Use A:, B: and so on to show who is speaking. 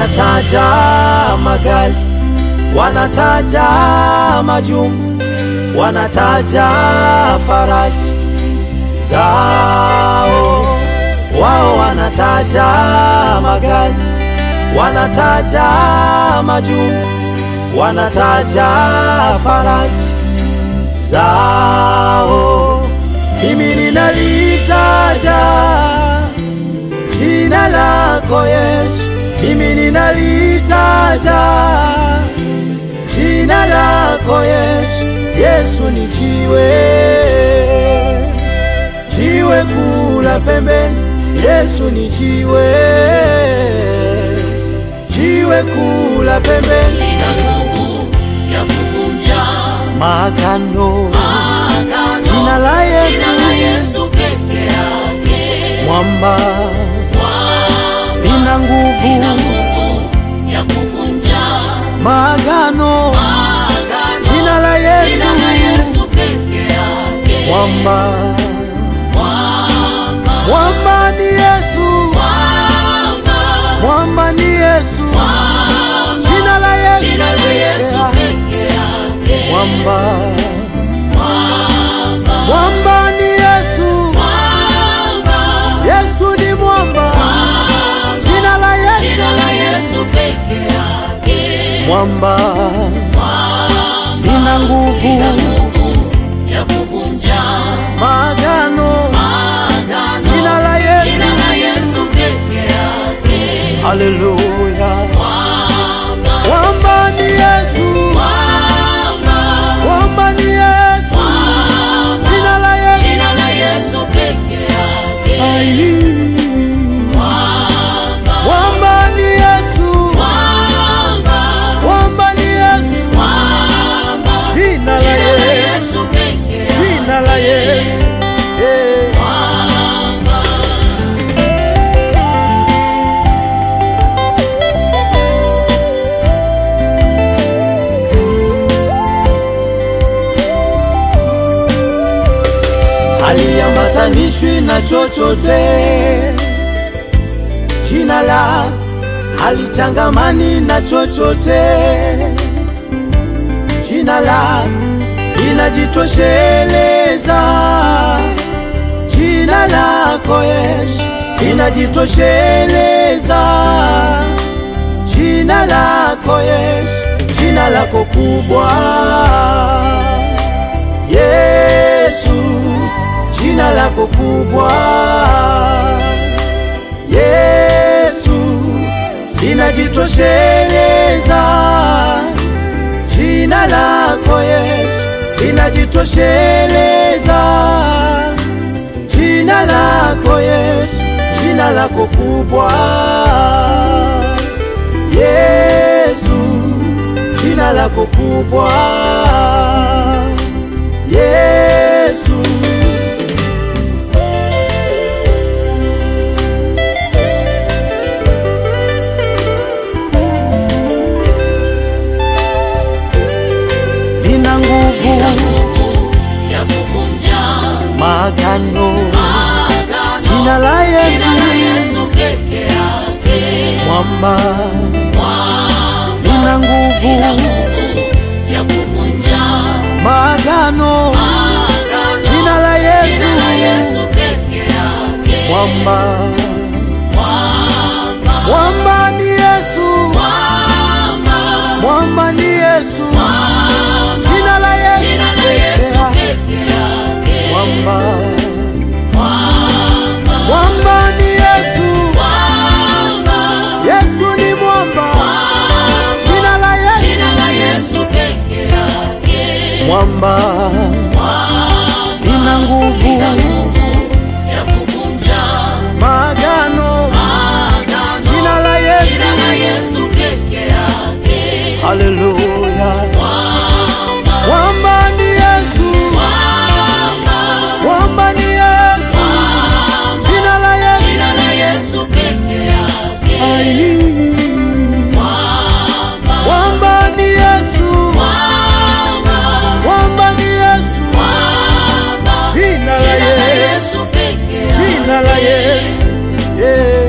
A: wanataja magari, wanataja majumba, wanataja farasi zao. Wao wanataja magari, wanataja majumba, wanataja farasi zao. Mimi ninalitaja jina lako Yesu, mimi ninalitaja jina lako Yesu. Yesu ni jiwe, jiwe kula pembeni. Yesu ni jiwe, jiwe kula pembeni.
B: Lina nguvu ya kuvunja
A: maagano.
B: Jina
A: la Yesu,
B: jina la Yesu peke yake.
A: Mwamba lina nguvu
B: ya kuvunja
A: maagano. Jina la Yesu
B: peke yake.
A: Mwamba mwamba ni Yesu, mwamba ni Yesu. Jina la Yesu
B: peke yake.
A: Mwamba mwamba ni Yesu, Yesu ni mwamba. Jina la Yesu
B: peke yake.
A: Mwamba lina nguvu
B: ya kuvunja
A: maagano. Jina la Yesu
B: peke yake.
A: Haleluya. Mwamba ni Yesu, mwamba ni Yesu. Jina la
B: Yesu peke yake.
A: Mwamba ni Yesu, mwamba ni Yesu. Jina la Yesu, jina la Yesu. Haliambatanishwi na chochote, jina la halichangamani na chochote. Jina la linajitosheleza, jina lako Yesu linajitosheleza. Jina lako Yesu, jina lako kubwa Yesu, jina lako kubwa Yesu linajitosheleza. Jina lako Yesu linajitosheleza. Jina lako Yesu, jina lako kubwa Yesu, jina lako kubwa Yesu. Lina nguvu
B: ya kuvunja
A: maagano.
B: Jina la
A: Yesu
B: peke yake.
A: Mwamba lina nguvu
B: ya kuvunja
A: maagano. Jina la Yesu
B: peke yake.
A: Mwamba mwamba ni Yesu, mwamba ni Yesu. Jina la Yesu
B: peke yake.
A: Mwamba mwamba ni Yesu, Yesu ni mwamba. Jina la
B: Yesu peke yake.
A: Mwamba lina nguvu
B: ya kuvunja
A: maagano. Jina la
B: Yesu peke yake.
A: Haleluya. Mwamba ni Yesu, mwamba ni Yesu. Jina la
B: Yesu peke yake.
A: Mwamba ni Yesu, mwamba ni Yesu. Jina la Yesu,
B: peke yake.
A: jina la Yesu.